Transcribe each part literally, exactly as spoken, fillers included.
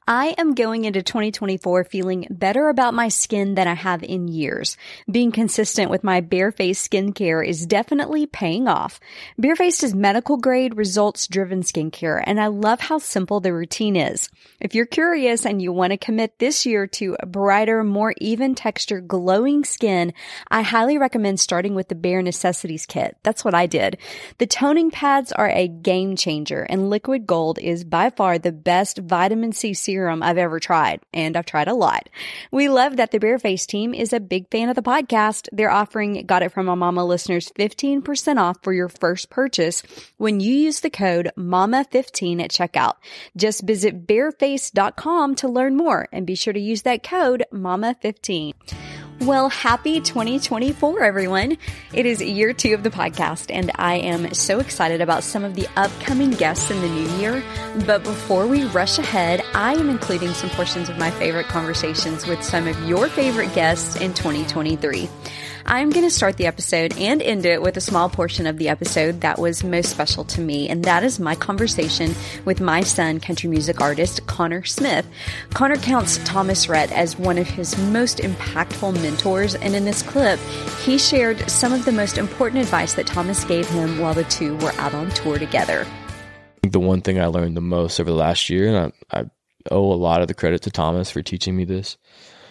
I am going into twenty twenty-four feeling better about my skin than I have in years. Being consistent with my Barefaced skincare is definitely paying off. Barefaced is medical grade, results-driven skincare, and I love how simple the routine is. If you're curious and you want to commit this year to a brighter, more even texture, glowing skin, I highly recommend starting with the Bare Necessities Kit. That's what I did. The toning pads are a game changer, and Liquid Gold is by far the best vitamin C serum I've ever tried, and I've tried a lot. We love that the Barefaced team is a big fan of the podcast. They're offering Got It From My Mama listeners fifteen percent off for your first purchase when you use the code mama fifteen at checkout. Just visit barefaced dot com to learn more, and be sure to use that code mama fifteen. Well, happy twenty twenty-four, everyone. It is year two of the podcast, and I am so excited about some of the upcoming guests in the new year. But before we rush ahead, I am including some portions of my favorite conversations with some of your favorite guests in twenty twenty-three. I'm going to start the episode and end it with a small portion of the episode that was most special to me, and that is my conversation with my son, country music artist Connor Smith. Connor counts Thomas Rhett as one of his most impactful mentors, and in this clip, he shared some of the most important advice that Thomas gave him while the two were out on tour together. The one thing I learned the most over the last year, and I, I owe a lot of the credit to Thomas for teaching me this,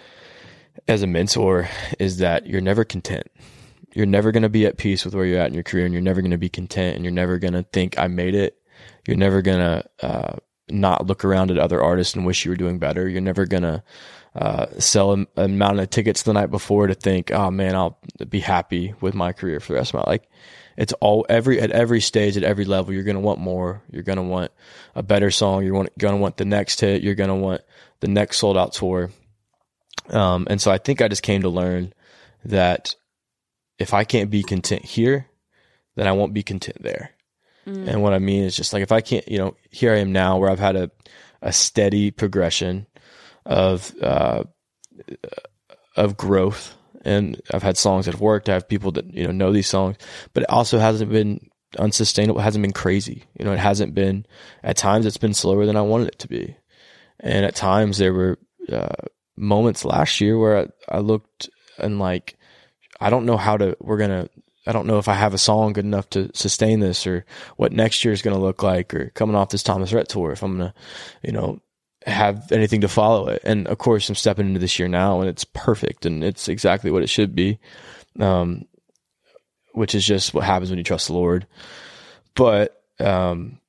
as a mentor, is that you're never content. You're never going to be at peace with where you're at in your career, and you're never going to be content, and you're never going to think I made it. You're never going to uh, not look around at other artists and wish you were doing better. You're never going to uh, sell an amount of tickets the night before to think, oh man, I'll be happy with my career for the rest of my life. Like, it's all every at every stage, at every level, you're going to want more. You're going to want a better song. You're going to want the next hit. You're going to want the next sold out tour. Um, and so I think I just came to learn that if I can't be content here, then I won't be content there. Mm. And what I mean is just like, if I can't, you know, here I am now where I've had a, a steady progression of, uh, of growth, and I've had songs that have worked. I have people that, you know, know these songs, but it also hasn't been unsustainable. It hasn't been crazy. You know, it hasn't been, at times it's been slower than I wanted it to be. And at times there were, uh, moments last year where I, I looked and like, I don't know how to, we're going to, I don't know if I have a song good enough to sustain this, or what next year is going to look like, or coming off this Thomas Rhett tour, if I'm going to, you know, have anything to follow it. And of course I'm stepping into this year now, and it's perfect, and it's exactly what it should be. Um, which is just what happens when you trust the Lord. But, um,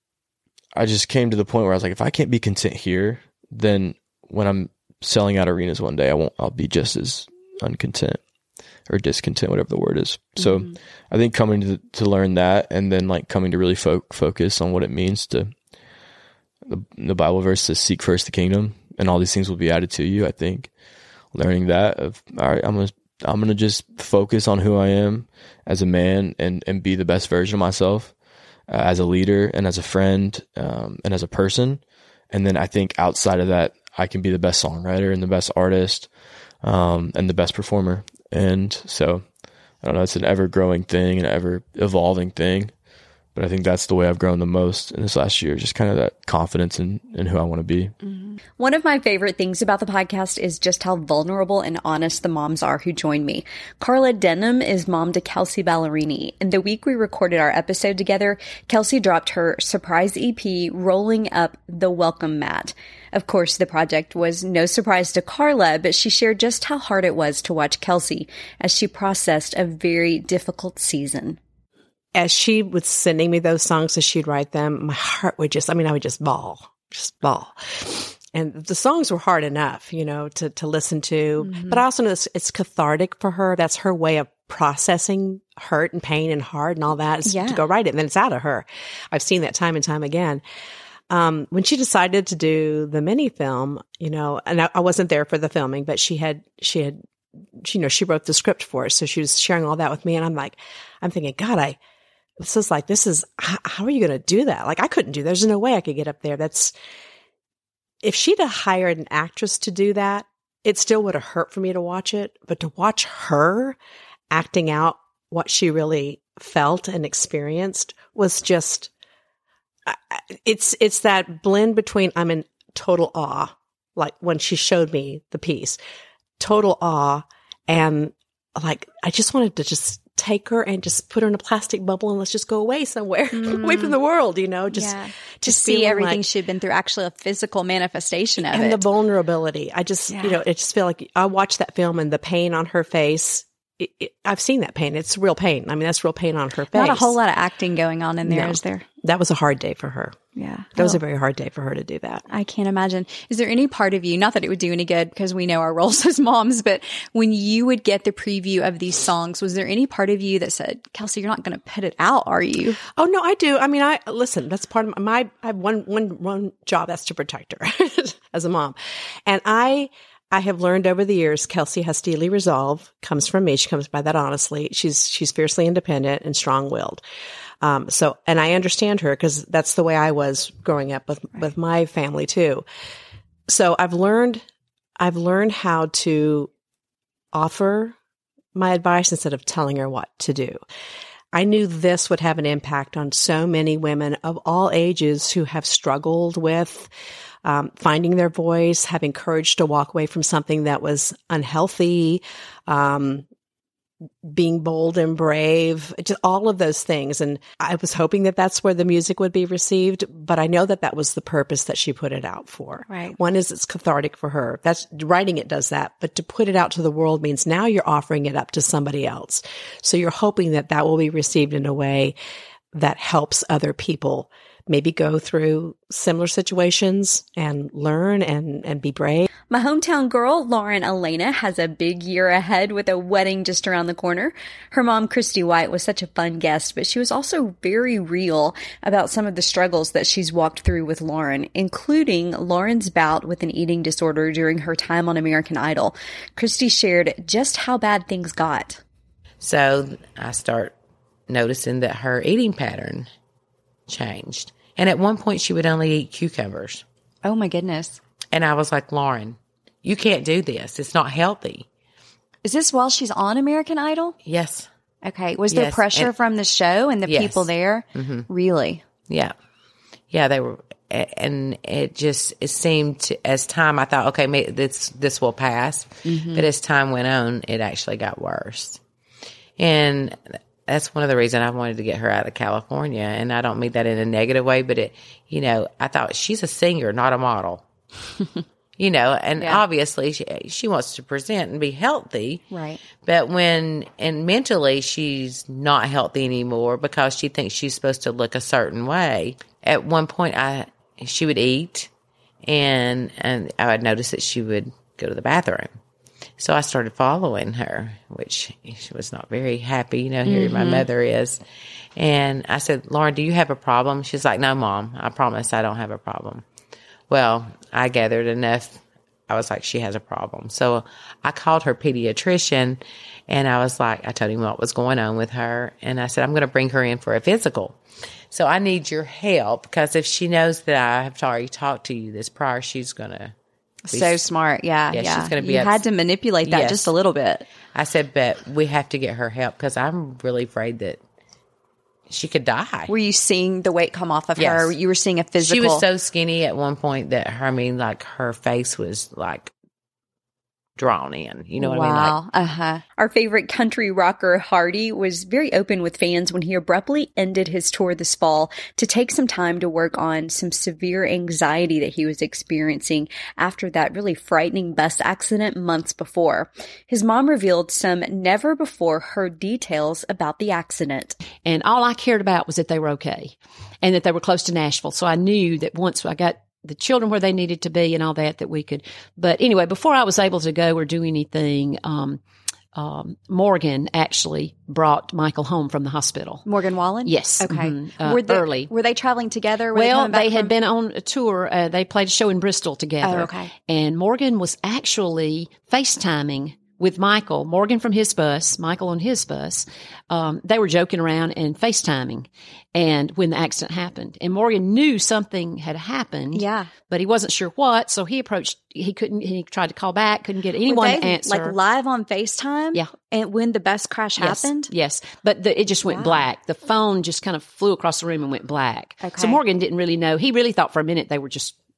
I just came to the point where I was like, if I can't be content here, then when I'm selling out arenas one day, I won't, I'll be just as uncontent or discontent, whatever the word is. So mm-hmm. I think coming to, to learn that, and then like coming to really fo- focus on what it means to, the, the Bible verse to seek first the kingdom, and all these things will be added to you. I think learning that of, all right, I'm going to, I'm going to just focus on who I am as a man, and, and be the best version of myself uh, as a leader and as a friend, um, and as a person. And then I think outside of that, I can be the best songwriter and the best artist, um, and the best performer. And so, I don't know, it's an ever growing thing, an ever evolving thing. But I think that's the way I've grown the most in this last year, just kind of that confidence in, in who I want to be. Mm-hmm. One of my favorite things about the podcast is just how vulnerable and honest the moms are who join me. Carla Denham is mom to Kelsey Ballerini. And the week we recorded our episode together, Kelsey dropped her surprise E P, Rolling Up the Welcome Mat. Of course, the project was no surprise to Carla, but she shared just how hard it was to watch Kelsey as she processed a very difficult season. As she was sending me those songs as she'd write them, my heart would just, I mean, I would just bawl, just bawl. And the songs were hard enough, you know, to, to listen to. Mm-hmm. But I also know it's, it's cathartic for her. That's her way of processing hurt and pain and hard and all that, is yeah. to go write it. And then it's out of her. I've seen that time and time again. Um, when she decided to do the mini film, you know, and I, I wasn't there for the filming, but she had, she had, she, you know, she wrote the script for it. So she was sharing all that with me. And I'm like, I'm thinking, God, I, This is like, this is, how, how are you going to do that? Like, I couldn't do that. There's no way I could get up there. That's, if she'd have hired an actress to do that, it still would have hurt for me to watch it. But to watch her acting out what she really felt and experienced was just, it's, it's that blend between I'm in total awe. Like when she showed me the piece, total awe. And like, I just wanted to just take her and just put her in a plastic bubble and let's just go away somewhere, mm. away from the world, you know, just, yeah. just to see everything like, she'd been through, actually a physical manifestation of and it. And the vulnerability. I just, yeah. you know, it just feel like I watched that film and the pain on her face. It, it, I've seen that pain. It's real pain. I mean, that's real pain on her face. Not a whole lot of acting going on in there, no. is there? That was a hard day for her. Yeah. That was a very hard day for her to do that. I can't imagine. Is there any part of you, not that it would do any good because we know our roles as moms, but when you would get the preview of these songs, was there any part of you that said, Kelsey, you're not going to put it out, are you? Oh, no, I do. I mean, I, listen, that's part of my, I have one, one, one job. That's to protect her as a mom. And I, I have learned over the years, Kelsey has steely resolve, comes from me. She comes by that honestly. She's, she's fiercely independent and strong-willed. Um, so, and I understand her because that's the way I was growing up with, right. with my family too. So I've learned, I've learned how to offer my advice instead of telling her what to do. I knew this would have an impact on so many women of all ages who have struggled with um, finding their voice, having courage to walk away from something that was unhealthy, um, being bold and brave, just all of those things. And I was hoping that that's where the music would be received, but I know that that was the purpose that she put it out for. Right. One is it's cathartic for her. That's writing it does that, but to put it out to the world means now you're offering it up to somebody else. So you're hoping that that will be received in a way that helps other people maybe go through similar situations and learn and, and be brave. My hometown girl, Lauren Elena, has a big year ahead with a wedding just around the corner. Her mom, Christy White, was such a fun guest, but she was also very real about some of the struggles that she's walked through with Lauren, including Lauren's bout with an eating disorder during her time on American Idol. Christy shared just how bad things got. So I start noticing that her eating pattern changed. And at one point, she would only eat cucumbers. Oh, my goodness. And I was like, Lauren, you can't do this. It's not healthy. Is this while she's on American Idol? Yes. Okay. Was there yes. pressure and, from the show and the yes. people there? Mm-hmm. Really? Yeah. Yeah, they were. And it just, it seemed to, as time, I thought, okay, maybe this, this will pass. Mm-hmm. But as time went on, it actually got worse. And that's one of the reasons I wanted to get her out of California. And I don't mean that in a negative way, but it, you know, I thought she's a singer, not a model. You know, and yeah. obviously she, she wants to present and be healthy. Right. But when, and mentally she's not healthy anymore because she thinks she's supposed to look a certain way. At one point I, she would eat and, and I would notice that she would go to the bathroom. So I started following her, which she was not very happy, you know, here mm-hmm. my mother is. And I said, Lauren, do you have a problem? She's like, no, Mom, I promise I don't have a problem. Well, I gathered enough. I was like, she has a problem. So I called her pediatrician and I was like, I told him what was going on with her. And I said, I'm going to bring her in for a physical. So I need your help because if she knows that I have already talked to you this prior, she's going to. So smart. Yeah. Yeah. yeah. She's going to be. You ups- had to manipulate that yes. just a little bit. I said, but we have to get her help because I'm really afraid that she could die. Were you seeing the weight come off of yes. her? You were seeing a physical. She was so skinny at one point that her, I mean, like her face was like drawn in. You know what wow. I mean? Like, uh-huh. Our favorite country rocker, Hardy, was very open with fans when he abruptly ended his tour this fall to take some time to work on some severe anxiety that he was experiencing after that really frightening bus accident months before. His mom revealed some never-before-heard details about the accident. And all I cared about was that they were okay and that they were close to Nashville. So I knew that once I got the children where they needed to be and all that, that we could. But anyway, before I was able to go or do anything, um, um, Morgan actually brought Michael home from the hospital. Morgan Wallen? Yes. Okay. Mm-hmm. Uh, were they, early. Were they traveling together? Were well, they, they had from- been on a tour. Uh, they played a show in Bristol together. Oh, okay. And Morgan was actually FaceTiming with Michael, Morgan from his bus, Michael on his bus. Um, they were joking around and FaceTiming. And when the accident happened, and Morgan knew something had happened, yeah, but he wasn't sure what. So he approached, he couldn't, he tried to call back, couldn't get anyone they, to answer. Like live on FaceTime? Yeah. And when the bus crash yes, happened? Yes. But the, it just went wow. black. The phone just kind of flew across the room and went black. Okay. So Morgan didn't really know. He really thought for a minute they were just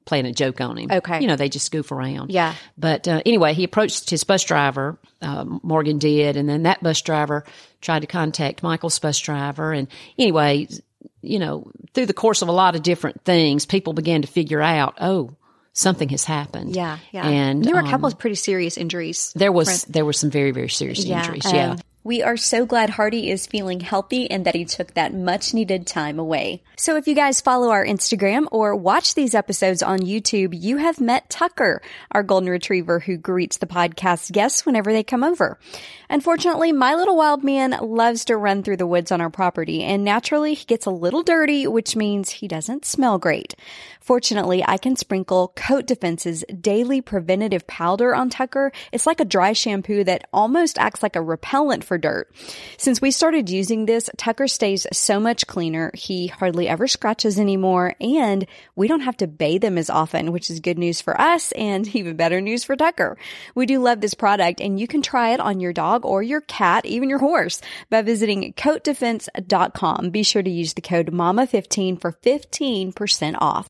playing a joke on him. Okay. You know, they just goof around. Yeah. But uh, anyway, he approached his bus driver, uh, Morgan did, and then that bus driver tried to contact Michael's bus driver. And anyway, you know, through the course of a lot of different things, people began to figure out, oh, something has happened. Yeah, yeah. And there were a couple um, of pretty serious injuries. There was Right. there were some very, very serious Yeah, injuries. um, Yeah. We are so glad Hardy is feeling healthy and that he took that much needed time away. So if you guys follow our Instagram or watch these episodes on YouTube, you have met Tucker, our golden retriever who greets the podcast guests whenever they come over. Unfortunately, my little wild man loves to run through the woods on our property, and naturally he gets a little dirty, which means he doesn't smell great. Fortunately, I can sprinkle Coat Defense's daily preventative powder on Tucker. It's like a dry shampoo that almost acts like a repellent for dirt. Since we started using this, Tucker stays so much cleaner. He hardly ever scratches anymore, and we don't have to bathe him as often, which is good news for us and even better news for Tucker. We do love this product, and you can try it on your dog or your cat, even your horse, by visiting coat defense dot com. Be sure to use the code mama fifteen for fifteen percent off.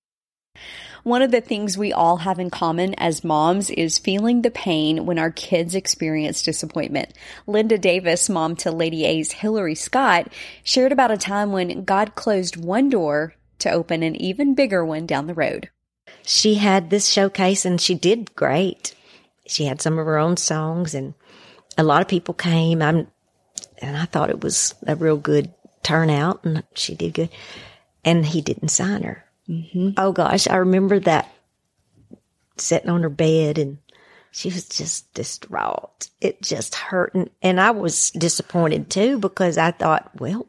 One of the things we all have in common as moms is feeling the pain when our kids experience disappointment. Linda Davis, mom to Lady A's Hillary Scott, shared about a time when God closed one door to open an even bigger one down the road. She had this showcase and she did great. She had some of her own songs and a lot of people came. I'm, and I thought it was a real good turnout and she did good. And he didn't sign her. Mm-hmm. Oh gosh, I remember that sitting on her bed and she was just distraught. It just hurt. And, and I was disappointed too because I thought, well,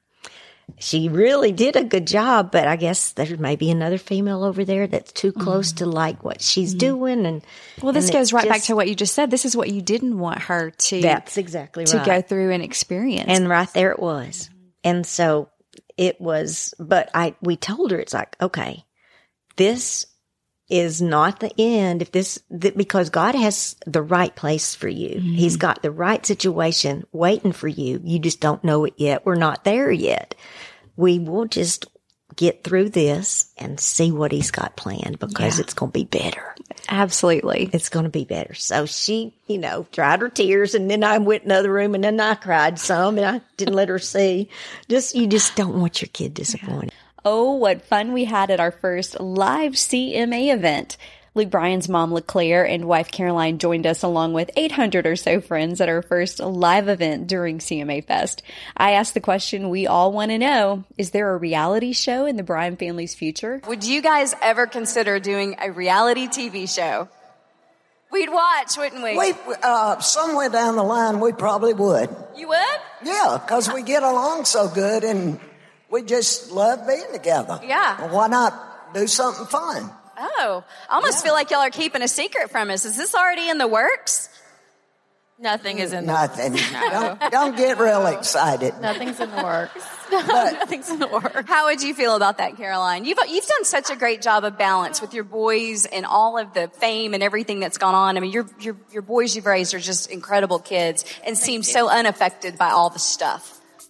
she really did a good job, but I guess there may be another female over there that's too close mm-hmm. to like what she's mm-hmm. doing. And well, this and goes right just, back to what you just said. This is what you didn't want her to. That's exactly to right. go through and experience. And right there it was. And so it was, but I, we told her, it's like, okay, this is not the end. If this, th- because God has the right place for you. Mm-hmm. He's got the right situation waiting for you. You just don't know it yet. We're not there yet. We will just get through this and see what he's got planned because yeah. it's going to be better. Absolutely. It's going to be better. So she, you know, dried her tears and then I went in another room and then I cried some and I didn't let her see. Just, you just don't want your kid disappointed. Oh, what fun we had at our first live C M A event. Luke Bryan's mom, LeClaire, and wife Caroline joined us along with eight hundred or so friends at our first live event during C M A Fest. I asked the question we all want to know, is there a reality show in the Bryan family's future? Would you guys ever consider doing a reality T V show? We'd watch, wouldn't we? We, uh, somewhere down the line, we probably would. You would? Yeah, because we get along so good and we just love being together. Yeah. Well, why not do something fun? Oh, I almost yeah. feel like y'all are keeping a secret from us. Is this already in the works? Nothing is in the Nothing. works. No. Don't, don't get real excited. Nothing's in the works. But, Nothing's in the works. How would you feel about that, Caroline? You've you've done such a great job of balance with your boys and all of the fame and everything that's gone on. I mean, your your your boys you've raised are just incredible kids and Thank seem you. so unaffected by all the stuff.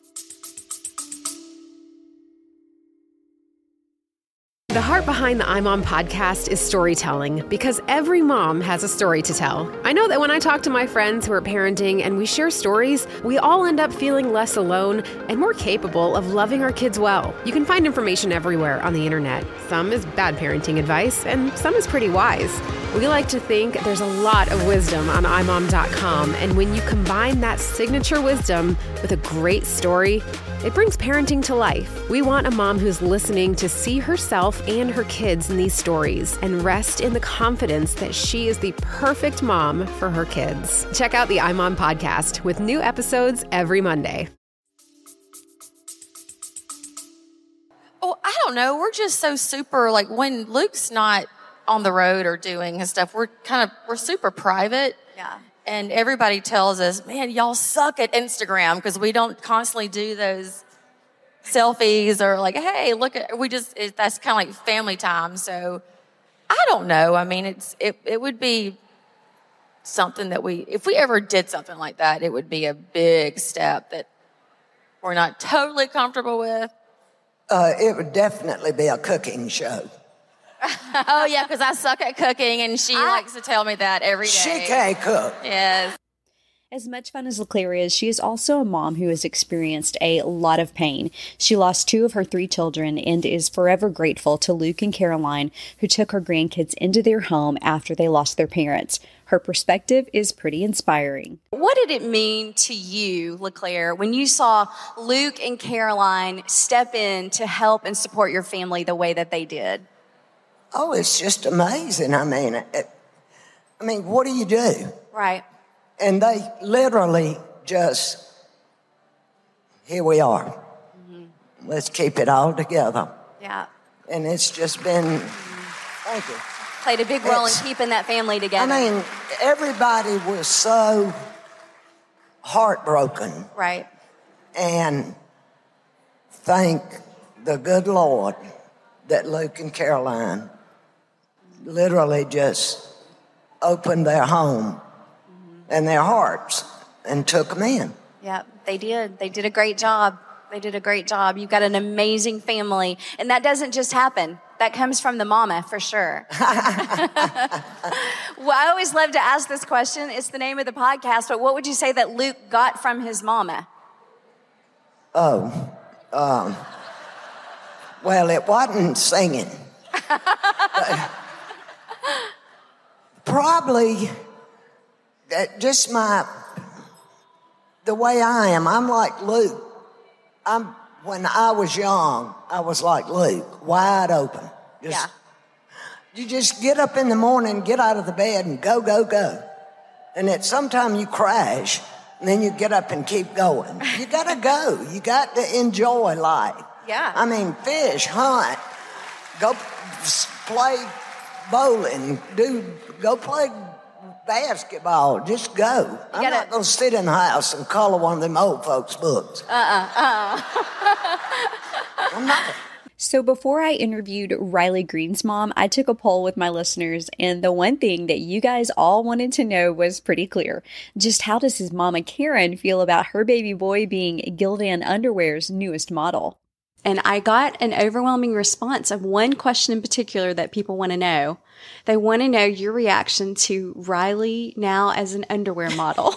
The heart behind the iMom podcast is storytelling because every mom has a story to tell. I know that when I talk to my friends who are parenting and we share stories, we all end up feeling less alone and more capable of loving our kids well. You can find information everywhere on the internet. Some is bad parenting advice and some is pretty wise. We like to think there's a lot of wisdom on i mom dot com, and when you combine that signature wisdom with a great story, it brings parenting to life. We want a mom who's listening to see herself and her kids in these stories and rest in the confidence that she is the perfect mom for her kids. Check out the iMom podcast with new episodes every Monday. Oh, I don't know. We're just so super, like when Luke's not on the road or doing his stuff, we're kind of, we're super private. Yeah. And everybody tells us, man, y'all suck at Instagram because we don't constantly do those selfies or like, hey, look at, we just, it, that's kind of like family time. So I don't know. I mean, it's, it, it would be something that we, if we ever did something like that, it would be a big step that we're not totally comfortable with. Uh, it would definitely be a cooking show. Oh, yeah, because I suck at cooking, and she I, likes to tell me that every day. She can't cook. Yes. As much fun as LeClaire is, she is also a mom who has experienced a lot of pain. She lost two of her three children and is forever grateful to Luke and Caroline, who took her grandkids into their home after they lost their parents. Her perspective is pretty inspiring. What did it mean to you, LeClaire, when you saw Luke and Caroline step in to help and support your family the way that they did? Oh, it's just amazing. I mean, it, I mean, what do you do? Right. And they literally just, here we are. Mm-hmm. Let's keep it all together. Yeah. And it's just been, mm-hmm. thank you. Played a big role it's, in keeping that family together. I mean, everybody was so heartbroken. Right. And thank the good Lord that Luke and Caroline literally just opened their home and their hearts and took them in. Yeah, they did. They did a great job. They did a great job. You've got an amazing family. And that doesn't just happen. That comes from the mama, for sure. Well, I always love to ask this question. It's the name of the podcast, but what would you say that Luke got from his mama? Oh, um, well, it wasn't singing. Probably that just my, the way I am, I'm like Luke. I'm, when I was young, I was like Luke, wide open. Just, yeah. You just get up in the morning, get out of the bed and go, go, go. And at some time you crash and then you get up and keep going. You gotta go. You got to enjoy life. Yeah. I mean, fish, hunt, go play bowling, do, go play basketball, just go. I'm gotta, not going to sit in the house and color one of them old folks' books. Uh-uh, uh-uh. I'm not. So before I interviewed Riley Green's mom, I took a poll with my listeners, and the one thing that you guys all wanted to know was pretty clear. Just how does his mama Karen feel about her baby boy being Gildan Underwear's newest model? And I got an overwhelming response of one question in particular that people want to know. They want to know your reaction to Riley now as an underwear model.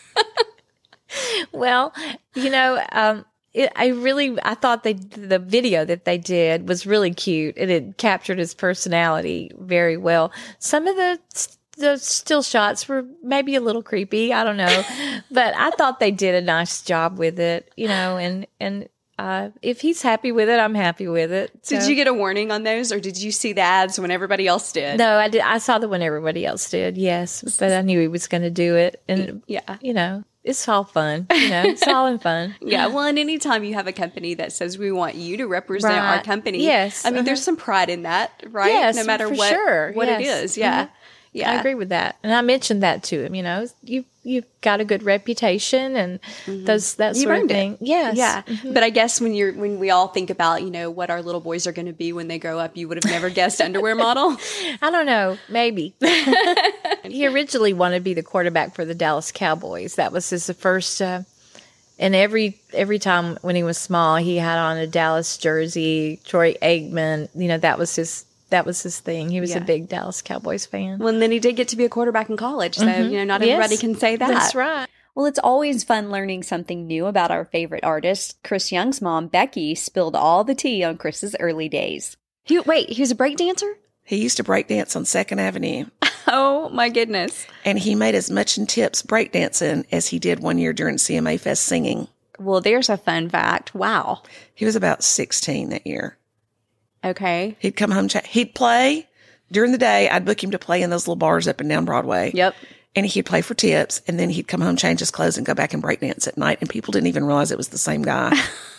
Well, you know, um, it, I really, I thought they, the video that they did was really cute, and it captured his personality very well. Some of the the still shots were maybe a little creepy, I don't know, but I thought they did a nice job with it, you know, and and. Uh, if he's happy with it, I'm happy with it. So. Did you get a warning on those, or did you see the ads when everybody else did? No, I did. I saw the one everybody else did. Yes, but I knew he was going to do it, and yeah, you know, it's all fun. You know, it's all in fun. Yeah. Well, and anytime you have a company that says we want you to represent right. our company, yes, I mean, uh-huh. there's some pride in that, right? Yes, no matter for what sure. what yes. it is. Yeah. Mm-hmm. Yeah, I agree with that, and I mentioned that to him. You know, you you've got a good reputation, and mm-hmm. those that you sort of thing. It. Yes, yeah. Mm-hmm. But I guess when you're when we all think about, you know, what our little boys are going to be when they grow up, you would have never guessed underwear model. I don't know, maybe. He originally wanted to be the quarterback for the Dallas Cowboys. That was his first. Uh, and every every time when he was small, he had on a Dallas jersey. Troy Aikman, you know, that was his. That was his thing. He was yeah. a big Dallas Cowboys fan. Well, and then he did get to be a quarterback in college. So, mm-hmm. you know, not yes. everybody can say that. That's right. Well, it's always fun learning something new about our favorite artist. Chris Young's mom, Becky, spilled all the tea on Chris's early days. He, wait, he was a break dancer? He used to break dance on Second Avenue. Oh, my goodness. And he made as much in tips breakdancing as he did one year during C M A Fest singing. Well, there's a fun fact. Wow. He was about sixteen that year. Okay. He'd come home, ch- he'd play during the day. I'd book him to play in those little bars up and down Broadway. Yep. And he'd play for tips, and then he'd come home, change his clothes, and go back and breakdance at night. And people didn't even realize it was the same guy.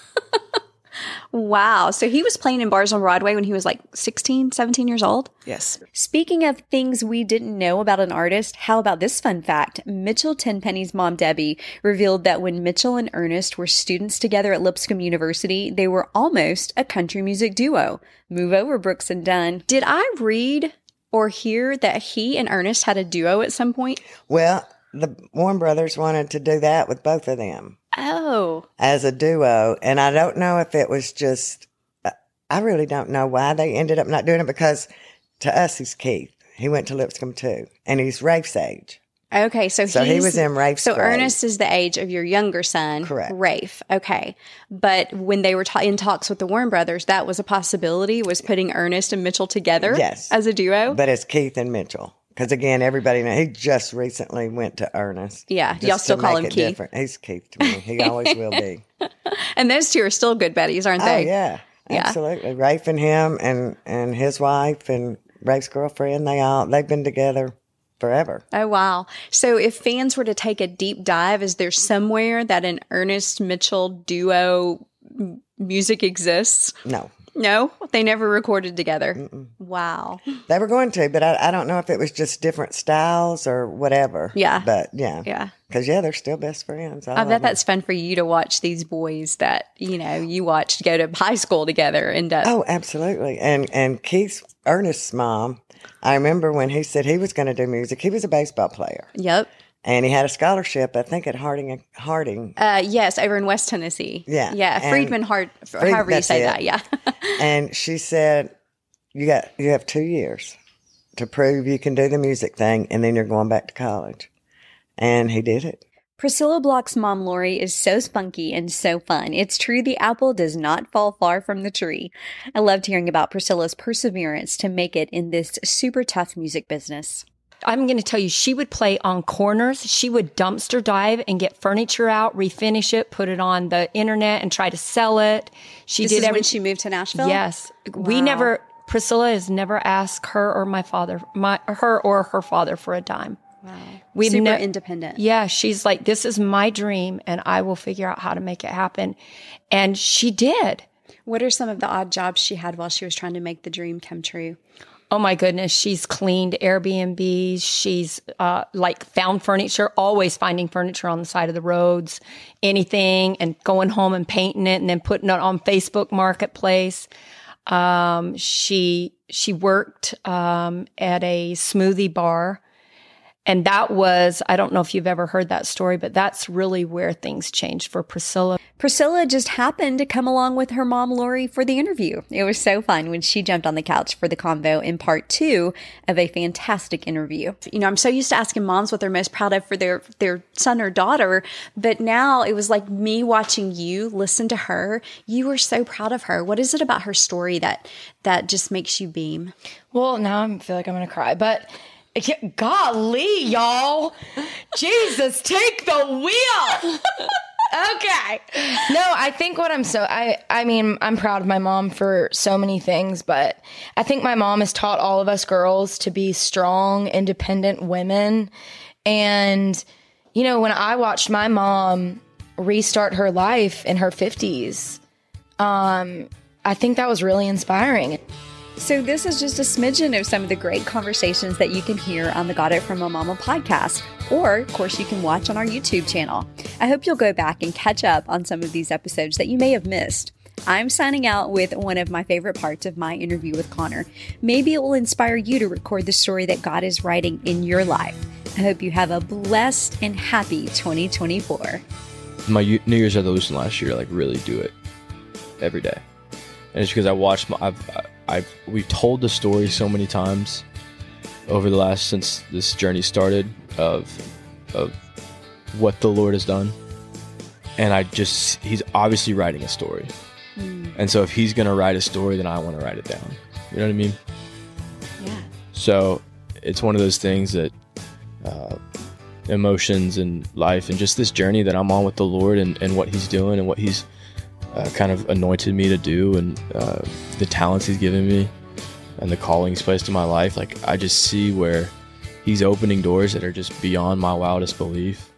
Wow. So he was playing in bars on Broadway when he was like sixteen, seventeen years old? Yes. Speaking of things we didn't know about an artist, how about this fun fact? Mitchell Tenpenny's mom, Debbie, revealed that when Mitchell and Ernest were students together at Lipscomb University, they were almost a country music duo. Move over, Brooks and Dunn. Did I read or hear that he and Ernest had a duo at some point? Well, the Warren brothers wanted to do that with both of them. Oh. As a duo. And I don't know if it was just, I really don't know why they ended up not doing it, because To us, he's Keith. He went to Lipscomb too, and he's Rafe's age. Okay, so, so he's, he was in Rafe's So grade. Ernest is the age of your younger son, correct? Rafe. Okay, but when they were ta- in talks with the Warren brothers, that was a possibility. Was putting Ernest and Mitchell together, yes, as a duo. But it's Keith and Mitchell. Because again, everybody knows he just recently went to Ernest. Yeah, y'all still call him Keith. Different. He's Keith to me. He always will be. And those two are still good buddies, aren't they? Oh yeah, yeah. Absolutely. Rafe and him, and and his wife, and Rafe's girlfriend. They all they've been together forever. Oh wow! So if fans were to take a deep dive, is there somewhere that an Ernest Mitchell duo m- music exists? No. No, they never recorded together. Mm-mm. Wow. They were going to, but I, I don't know if it was just different styles or whatever. Yeah. But yeah. Yeah. Because, yeah, they're still best friends. I bet that's fun for you to watch these boys that, you know, you watched go to high school together. And uh, oh, absolutely. And, and Keith's, Ernest's mom, I remember when he said he was going to do music, he was a baseball player. Yep. And he had a scholarship, I think, at Harding. Harding. Uh, yes, over in West Tennessee. Yeah. Yeah, And Friedman Hart, Fried- however you that's say it. that, yeah. And she said, you got you have two years to prove you can do the music thing, and then you're going back to college. And he did it. Priscilla Block's mom, Lori, is so spunky and so fun. It's true the apple does not fall far from the tree. I loved hearing about Priscilla's perseverance to make it in this super tough music business. I'm going to tell you, she would play on corners. She would dumpster dive and get furniture out, refinish it, put it on the internet, and try to sell it. She This did is every- when she moved to Nashville? Yes, we Wow. never. Priscilla has never asked her or my father, my her or her father for a dime. Wow, We've super ne- independent. Yeah, she's like, this is my dream, and I will figure out how to make it happen, and she did. What are some of the odd jobs she had while she was trying to make the dream come true? Oh my goodness, she's cleaned Airbnbs. She's uh, like found furniture, always finding furniture on the side of the roads, anything, and going home and painting it and then putting it on Facebook Marketplace. Um, she she worked um, at a smoothie bar. And that was, I don't know if you've ever heard that story, but that's really where things changed for Priscilla. Priscilla just happened to come along with her mom, Lori, for the interview. It was so fun when she jumped on the couch for the convo in part two of a fantastic interview. You know, I'm so used to asking moms what they're most proud of for their, their son or daughter, but now it was like me watching you listen to her. You were so proud of her. What is it about her story that, that just makes you beam? Well, now I feel like I'm going to cry, but golly, y'all. Jesus, take the wheel. Okay. No, I think what I'm so, I, I mean, I'm proud of my mom for so many things, but I think my mom has taught all of us girls to be strong, independent women. And, you know, when I watched my mom restart her life in her fifties, um, I think that was really inspiring. So this is just a smidgen of some of the great conversations that you can hear on the Got It From a Mama podcast, or of course you can watch on our YouTube channel. I hope you'll go back and catch up on some of these episodes that you may have missed. I'm signing out with one of my favorite parts of my interview with Connor. Maybe it will inspire you to record the story that God is writing in your life. I hope you have a blessed and happy twenty twenty-four. My New Year's resolution last year, like, really do it every day. And it's because I watched my, I've, I've, we've told the story so many times over the last, since this journey started, of, of what the Lord has done. And I just, he's obviously writing a story. Mm. And so if he's going to write a story, then I want to write it down. You know what I mean? Yeah. So it's one of those things that, uh, emotions and life and just this journey that I'm on with the Lord, and, and what he's doing and what he's uh, kind of anointed me to do, and uh, the talents he's given me and the calling he's placed in my life. Like, I just see where he's opening doors that are just beyond my wildest belief.